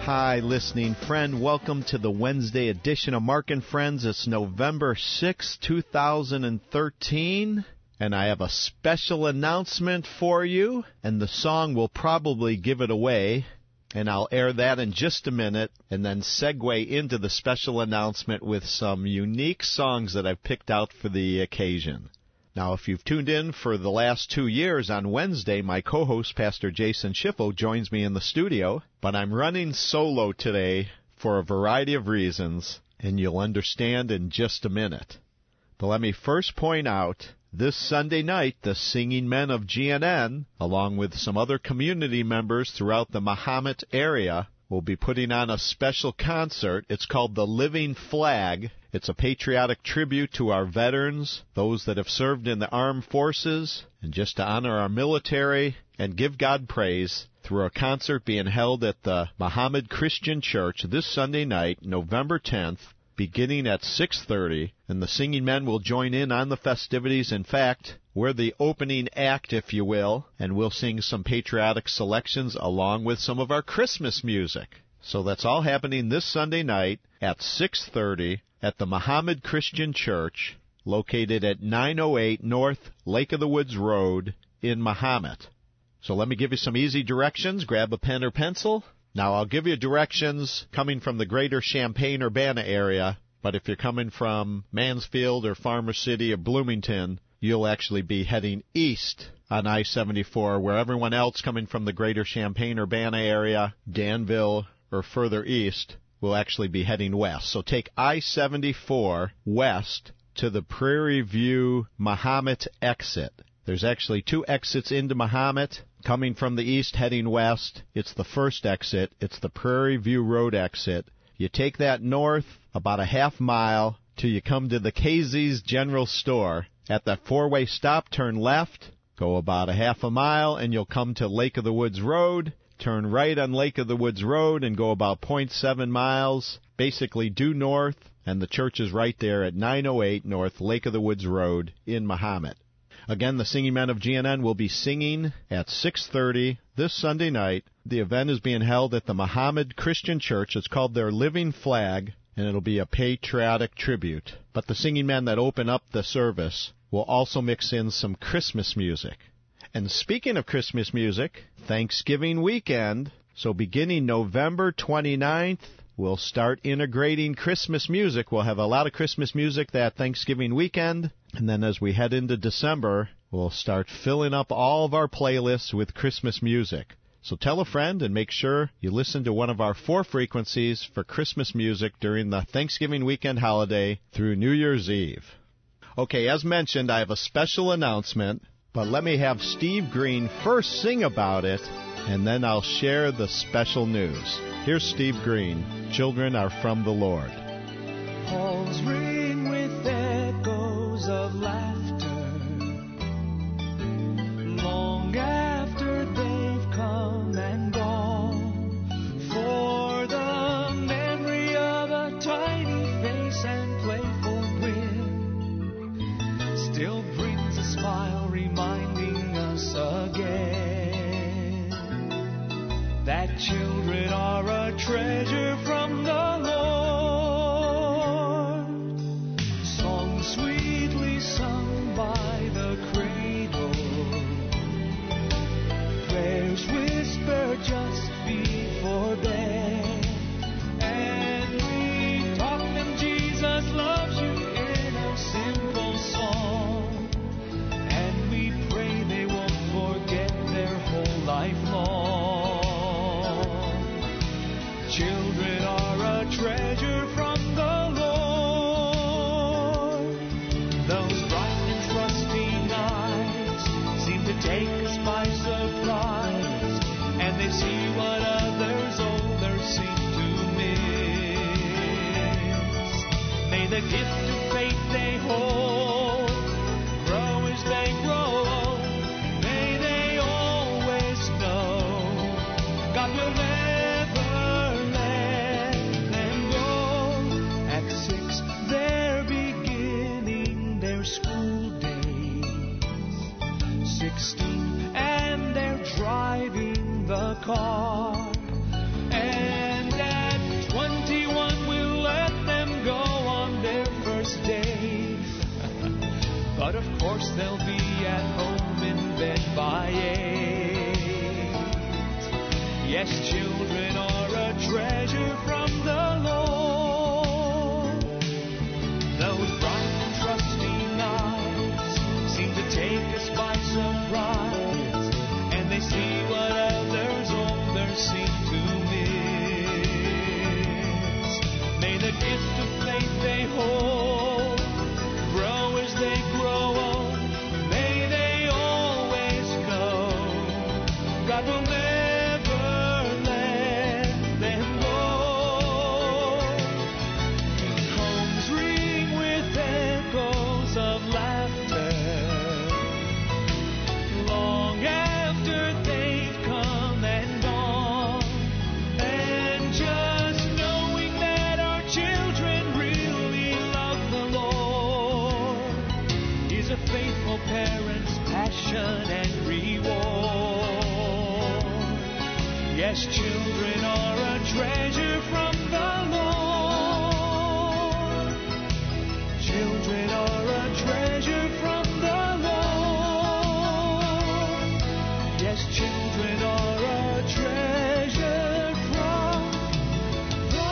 Hi, listening friend. Welcome to the Wednesday edition of Mark and Friends. It's November 6, 2013, and I have a special announcement for you, and the song will probably give it away, and I'll air that in just a minute, and then segue into the special announcement with some unique songs that I've picked out for the occasion. Now, if you've tuned in for the last 2 years, on Wednesday, my co-host, Pastor Jason Schiffo, joins me in the studio, but I'm running solo today for a variety of reasons, and you'll understand in just a minute. But let me first point out, this Sunday night, the Singing Men of GNN, along with some other community members throughout the Mahomet area, will be putting on a special concert. It's called The Living Flag. It's a patriotic tribute to our veterans, those that have served in the armed forces, and just to honor our military and give God praise through a concert being held at the Mahomet Christian Church this Sunday night, November 10th, beginning at 6:30, and the Singing Men will join in on the festivities. In fact, we're the opening act, if you will, and we'll sing some patriotic selections along with some of our Christmas music. So that's all happening this Sunday night at 6:30 at the Mahomet Christian Church, located at 908 North Lake of the Woods Road in Mahomet. So let me give you some easy directions. Grab a pen or pencil. Now, I'll give you directions coming from the greater Champaign-Urbana area, but if you're coming from Mansfield or Farmer City or Bloomington, you'll actually be heading east on I-74, where everyone else coming from the greater Champaign-Urbana area, Danville, or further east, will actually be heading west. So take I-74 west to the Prairie View Mahomet exit. There's actually 2 exits into Mahomet. Coming from the east, heading west, it's the first exit. It's the Prairie View Road exit. You take that north about a half mile till you come to the Casey's General Store. At that 4-way stop, turn left, go about a half a mile, and you'll come to Lake of the Woods Road. Turn right on Lake of the Woods Road and go about 0.7 miles, basically due north, and the church is right there at 908 North Lake of the Woods Road in Mahomet. Again, the Singing Men of GNN will be singing at 6:30 this Sunday night. The event is being held at the Mahomet Christian Church. It's called their Living Flag, and it'll be a patriotic tribute. But the singing men that open up the service will also mix in some Christmas music. And speaking of Christmas music, Thanksgiving weekend, so beginning November 29th, we'll start integrating Christmas music. We'll have a lot of Christmas music that Thanksgiving weekend. And then as we head into December, we'll start filling up all of our playlists with Christmas music. So tell a friend and make sure you listen to one of our 4 frequencies for Christmas music during the Thanksgiving weekend holiday through New Year's Eve. Okay, as mentioned, I have a special announcement, but let me have Steve Green first sing about it, and then I'll share the special news. Here's Steve Green, Children Are From the Lord. Halls ring with echoes of laughter, long after they've come and gone, for the memory of a tiny face and playful grin still brings a smile reminding us again that children are a treasure from the Lord. Songs sweetly sung by the cradle, prayers whispered just before bed, and we taught them Jesus loves you in a simple song, and we pray they won't forget their whole life long. Children are a treasure from the Lord. Those bright and trusting eyes seem to take us by surprise, and they see what others older seem to miss. May the gift of faith they hold grow as they grow old. May they always know God will never let them go. At 6, they're beginning their school days. 16, and they're driving the car. And children are a treasure from the Lord. Those bright and trusting eyes seem to take us by surprise, and they see what others seem to miss. May the gift of faith they hold grow as they grow old. May they always know God will never let them go. Homes ring with echoes of laughter long after they've come and gone. And just knowing that our children really love the Lord is a faithful parent's passion and reward. Yes, children are a treasure from the Lord. Children are a treasure from the Lord. Yes, children are a treasure from the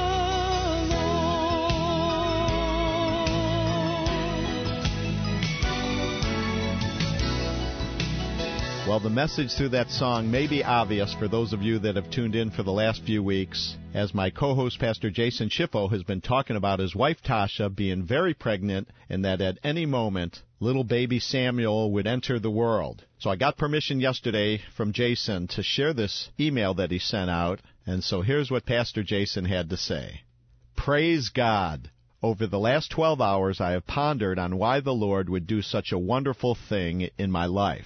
Lord. Well, the message through that song may be obvious for those of you that have tuned in for the last few weeks, as my co-host, Pastor Jason Schiffo, has been talking about his wife, Tasha, being very pregnant and that at any moment, little baby Samuel would enter the world. So I got permission yesterday from Jason to share this email that he sent out, and so here's what Pastor Jason had to say. Praise God. Over the last 12 hours, I have pondered on why the Lord would do such a wonderful thing in my life.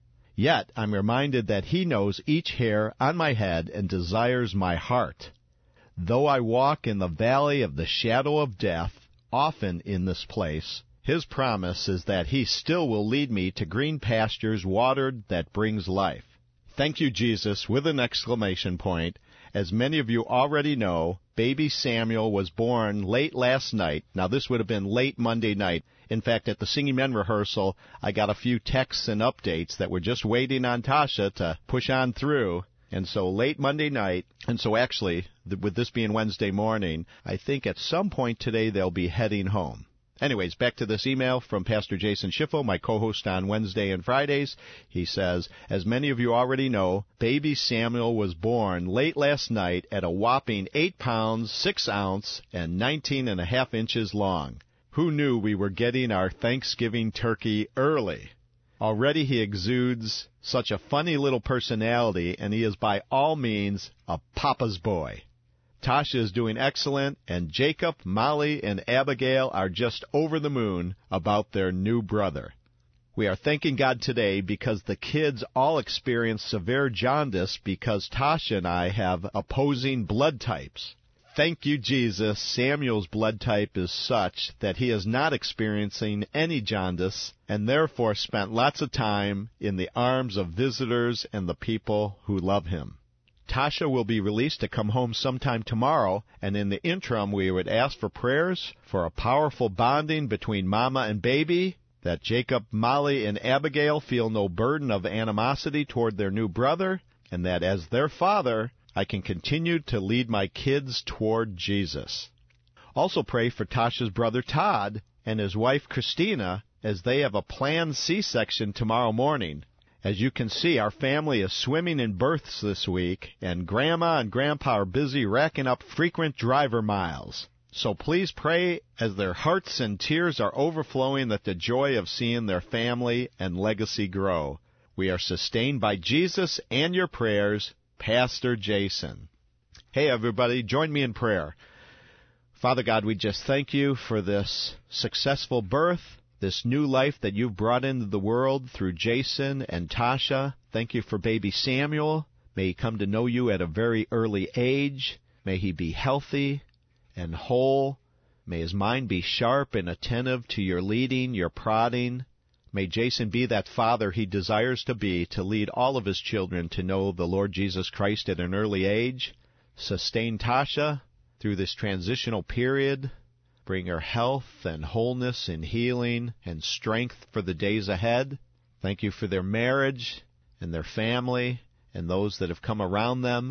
Yet I'm reminded that He knows each hair on my head and desires my heart. Though I walk in the valley of the shadow of death, often in this place, His promise is that He still will lead me to green pastures watered that brings life. Thank you, Jesus, with an exclamation point. As many of you already know, baby Samuel was born late last night. Now, this would have been late Monday night. In fact, at the Singing Men rehearsal, I got a few texts and updates that were just waiting on Tasha to push on through. And so late Monday night, and so actually, with this being Wednesday morning, I think at some point today they'll be heading home. Anyways, back to this email from Pastor Jason Schiffo, my co-host on Wednesday and Fridays. He says, as many of you already know, baby Samuel was born late last night at a whopping 8 pounds, 6 ounces, and 19.5 inches long. Who knew we were getting our Thanksgiving turkey early? Already he exudes such a funny little personality, and he is by all means a papa's boy. Tasha is doing excellent, and Jacob, Molly, and Abigail are just over the moon about their new brother. We are thanking God today because the kids all experienced severe jaundice because Tasha and I have opposing blood types. Thank you, Jesus. Samuel's blood type is such that he is not experiencing any jaundice and therefore spent lots of time in the arms of visitors and the people who love him. Tasha will be released to come home sometime tomorrow, and in the interim we would ask for prayers for a powerful bonding between Mama and baby, that Jacob, Molly, and Abigail feel no burden of animosity toward their new brother, and that as their father, I can continue to lead my kids toward Jesus. Also pray for Tasha's brother Todd and his wife Christina as they have a planned C-section tomorrow morning. As you can see, our family is swimming in births this week, and Grandma and Grandpa are busy racking up frequent driver miles. So please pray as their hearts and tears are overflowing that the joy of seeing their family and legacy grow. We are sustained by Jesus and your prayers, Pastor Jason. Hey, everybody, join me in prayer. Father God, we just thank you for this successful birth, this new life that you've brought into the world through Jason and Tasha. Thank you for baby Samuel. May he come to know you at a very early age. May he be healthy and whole. May his mind be sharp and attentive to your leading, your prodding. May Jason be that father he desires to be, to lead all of his children to know the Lord Jesus Christ at an early age. Sustain Tasha through this transitional period. Bring her health and wholeness and healing and strength for the days ahead. Thank you for their marriage and their family and those that have come around them.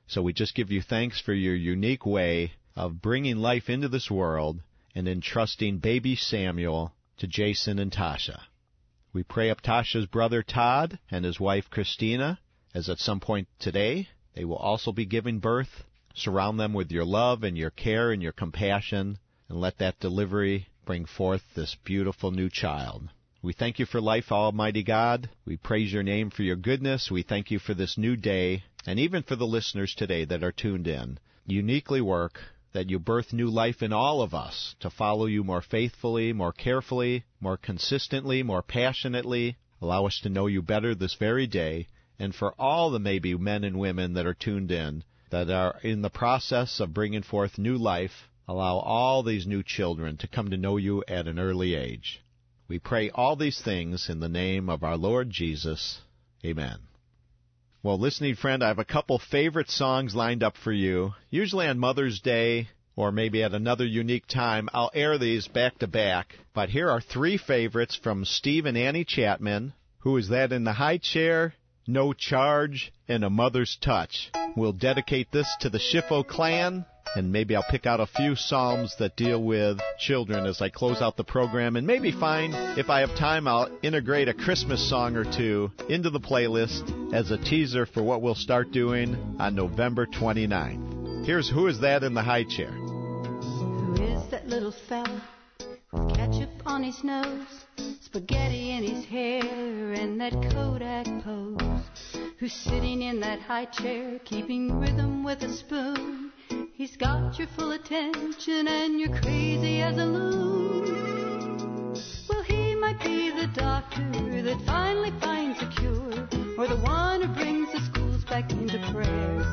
So we just give you thanks for your unique way of bringing life into this world and entrusting baby Samuel to Jason and Tasha. We pray up Tasha's brother Todd and his wife Christina, as at some point today they will also be giving birth. Surround them with your love and your care and your compassion, and let that delivery bring forth this beautiful new child. We thank you for life, Almighty God. We praise your name for your goodness. We thank you for this new day, and even for the listeners today that are tuned in. Uniquely work that you birth new life in all of us to follow you more faithfully, more carefully, more consistently, more passionately. Allow us to know you better this very day. And for all the maybe men and women that are tuned in, that are in the process of bringing forth new life, allow all these new children to come to know you at an early age. We pray all these things in the name of our Lord Jesus. Amen. Well, listening friend, I have a couple favorite songs lined up for you. Usually on Mother's Day, or maybe at another unique time, I'll air these back to back. But here are three favorites from Steve and Annie Chapman. Who Is That in the High Chair? No Charge, and A Mother's Touch. We'll dedicate this to the Schiffo clan, and maybe I'll pick out a few psalms that deal with children as I close out the program, and maybe find, if I have time, I'll integrate a Christmas song or two into the playlist as a teaser for what we'll start doing on November 29th. Here's Who Is That in the High Chair? Who is that little fella? Ketchup on his nose, spaghetti in his hair, and that Kodak pose. Who's sitting in that high chair, keeping rhythm with a spoon? He's got your full attention and you're crazy as a loon. Well, he might be the doctor that finally finds a cure, or the one who brings the schools back into prayer.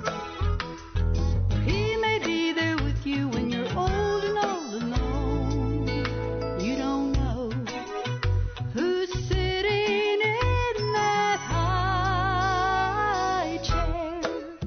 He may be there with you when you're old and all alone. You don't know who's sitting in that high chair.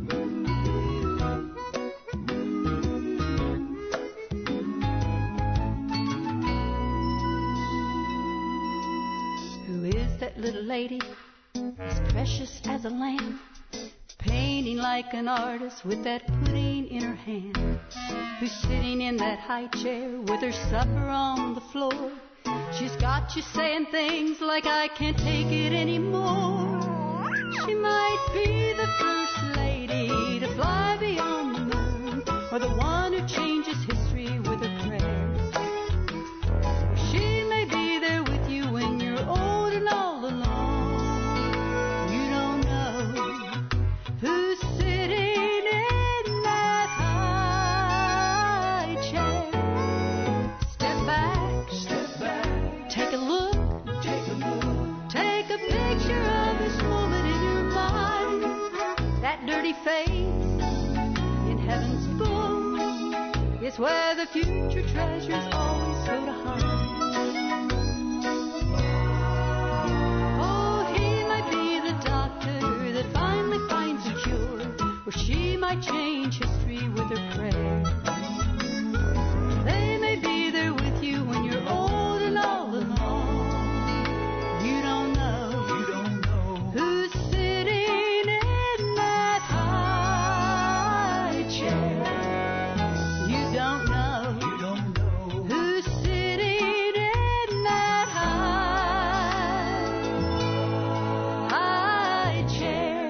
Who is that little lady, as precious as a lamb, painting like an artist with that pudding in her hand? Who's sitting in that high chair with her supper on the floor? She's got you saying things like, I can't take it anymore. She might be the first lady to fly beyond the moon, or the one who changes history with her prayers. She may be there with you when you're old and all alone. You don't know who's sitting in that high chair. Step back, take a look, take a picture of this moment in your mind. That dirty face in heaven's book is where the future treasures always go to hide. Oh, he might be the doctor that finally finds a cure, or she might change history with her prayer. They may be there with you when you're old and all alone. You don't know who's sitting in that high chair. You don't know who's sitting in that high chair.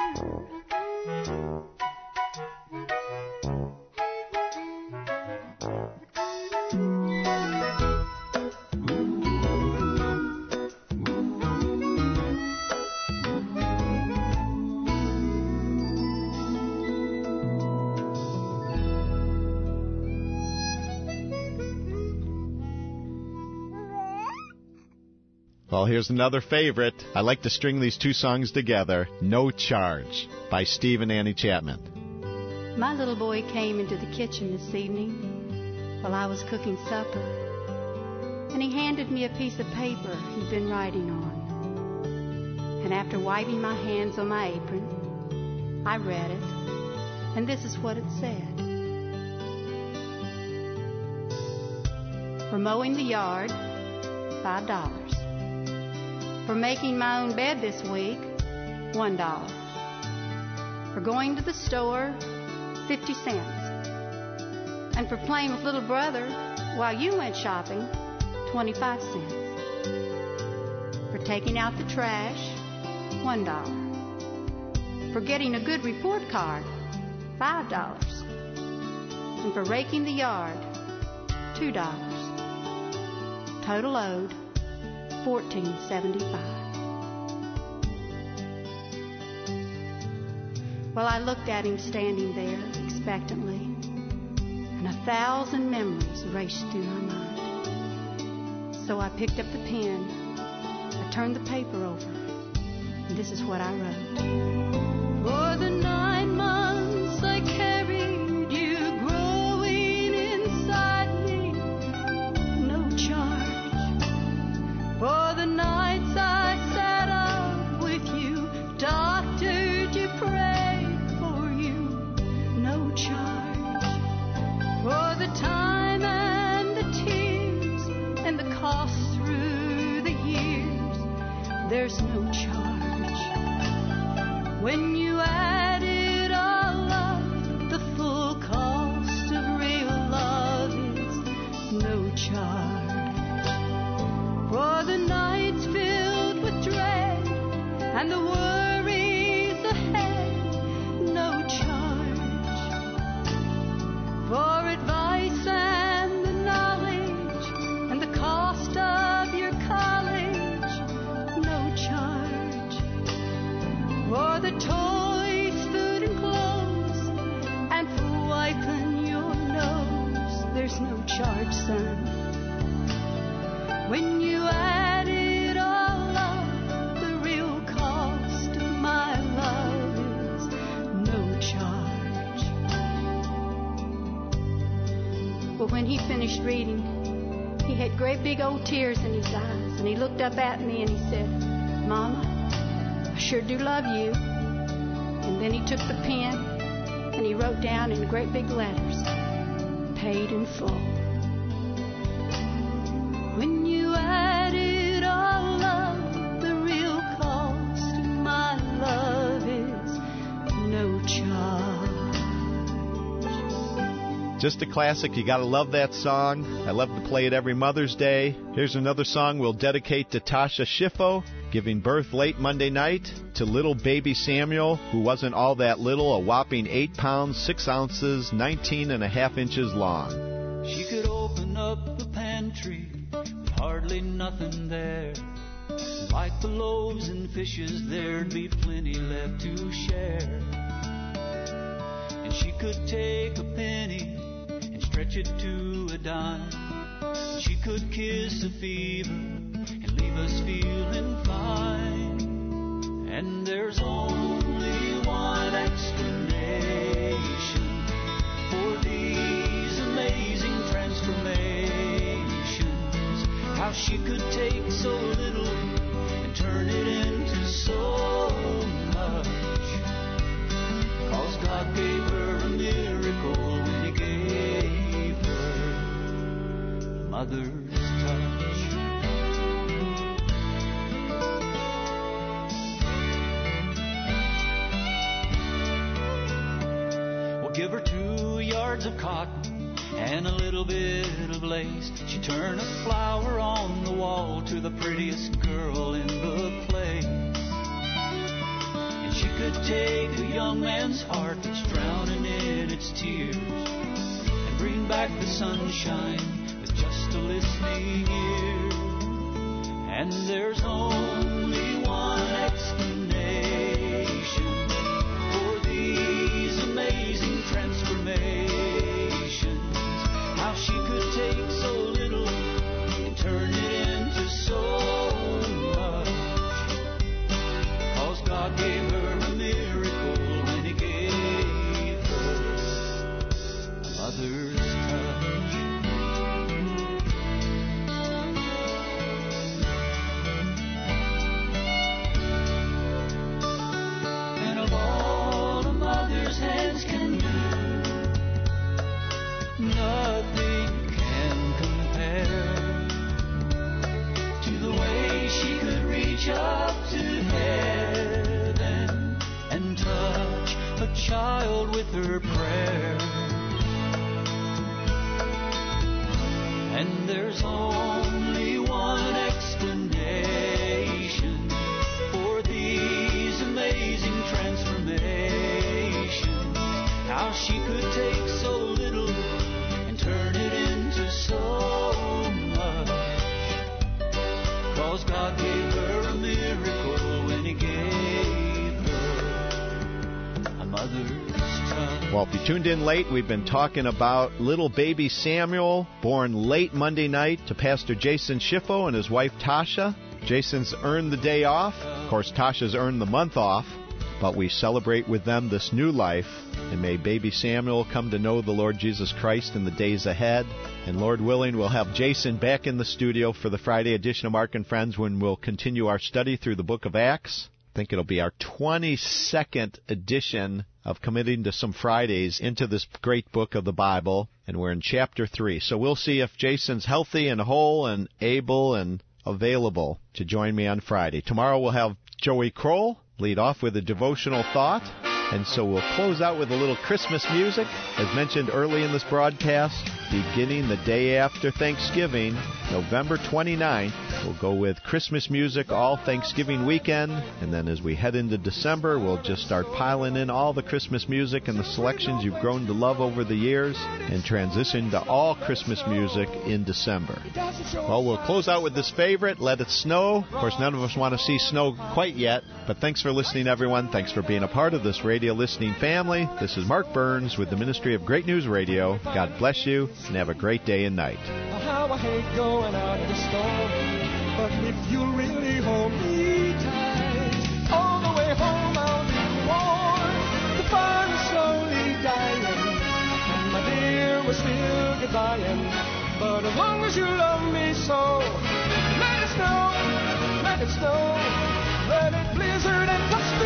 Well, here's another favorite. I like to string these two songs together. No Charge by Steve and Annie Chapman. My little boy came into the kitchen this evening while I was cooking supper, and he handed me a piece of paper he'd been writing on. And after wiping my hands on my apron, I read it, and this is what it said. For mowing the yard, $5. For making my own bed this week, $1. For going to the store, 50 cents. And for playing with little brother while you went shopping, 25 cents. For taking out the trash, $1. For getting a good report card, $5. And for raking the yard, $2. Total owed, $14.75. Well, I looked at him standing there expectantly, and 1,000 memories raced through my mind. So I picked up the pen, I turned the paper over, and this is what I wrote. For the 9 months I carried you growing inside me, no charge. For the nights I sat up with you, doctored you, prayed for you, no charge. For the time and the tears and the cost through the years, there's no charge. When you add it all up, the full cost of real love is no charge. For the nights filled with dread and the worries ahead, no charge. For advice and the knowledge and the cost of your college, no charge. For the toys, food and clothes, and for wiping your nose, there's no charge, son. When you add it all up, the real cost of my love is no charge. Well, when he finished reading, he had great big old tears in his eyes, and he looked up at me and he said, Mama, I sure do love you. And then he took the pen and he wrote down in great big letters, paid in full. When you add it all up, the real cost of my love is no charge. Just a classic. You got to love that song. I love to play it every Mother's Day. Here's another song we'll dedicate to Tasha Schiffo, giving birth late Monday night to little baby Samuel, who wasn't all that little, a whopping 8 pounds, 6 ounces, 19.5 inches long. She could open up the pantry with hardly nothing there. Like the loaves and fishes, there'd be plenty left to share. And she could take a penny and stretch it to a dime. She could kiss a fever and leave us feeling fine. And there's only one explanation for these amazing transformations. How she could take so little and turn it into so much. 'Cause God gave her a miracle when He gave her a mother's touch. Well, give her 2 yards of cotton and a little bit of lace. She'd turn a flower on the wall to the prettiest girl in the place. And she could take a young man's heart that's drowning in its tears and bring back the sunshine with just a listening ear. And there's only one explanation for these amazing transformations. How she could take so little and turn it into so much. 'Cause God gave her a miracle when He gave her a mother's touch. could take so little and turn it into so much. 'Cause God gave her a miracle when He gave her a mother's touch. Well, if you tuned in late, we've been talking about little baby Samuel, born late Monday night to Pastor Jason Schiffo and his wife Tasha. Jason's earned the day off. Of course, Tasha's earned the month off. But we celebrate with them this new life. And may baby Samuel come to know the Lord Jesus Christ in the days ahead. And Lord willing, we'll have Jason back in the studio for the Friday edition of Mark and Friends when we'll continue our study through the book of Acts. I think it'll be our 22nd edition of committing to some Fridays into this great book of the Bible. And we're in chapter 3. So we'll see if Jason's healthy and whole and able and available to join me on Friday. Tomorrow we'll have Joey Kroll lead off with a devotional thought. And so we'll close out with a little Christmas music. As mentioned early in this broadcast, beginning the day after Thanksgiving, November 29th, we'll go with Christmas music all Thanksgiving weekend. And then as we head into December, we'll just start piling in all the Christmas music and the selections you've grown to love over the years and transition to all Christmas music in December. Well, we'll close out with this favorite, Let It Snow. Of course, none of us want to see snow quite yet, but thanks for listening, everyone. Thanks for being a part of this radio listening family. This is Mark Burns with the Ministry of Great News Radio. God bless you, and have a great day and night. How I hate going out in the storm, but if you really hold me tight, all the way home I'll be warm. The fire is slowly dying, and my dear, we're still goodbying. But as long as you love me so, let it snow, let it snow, let it blizzard and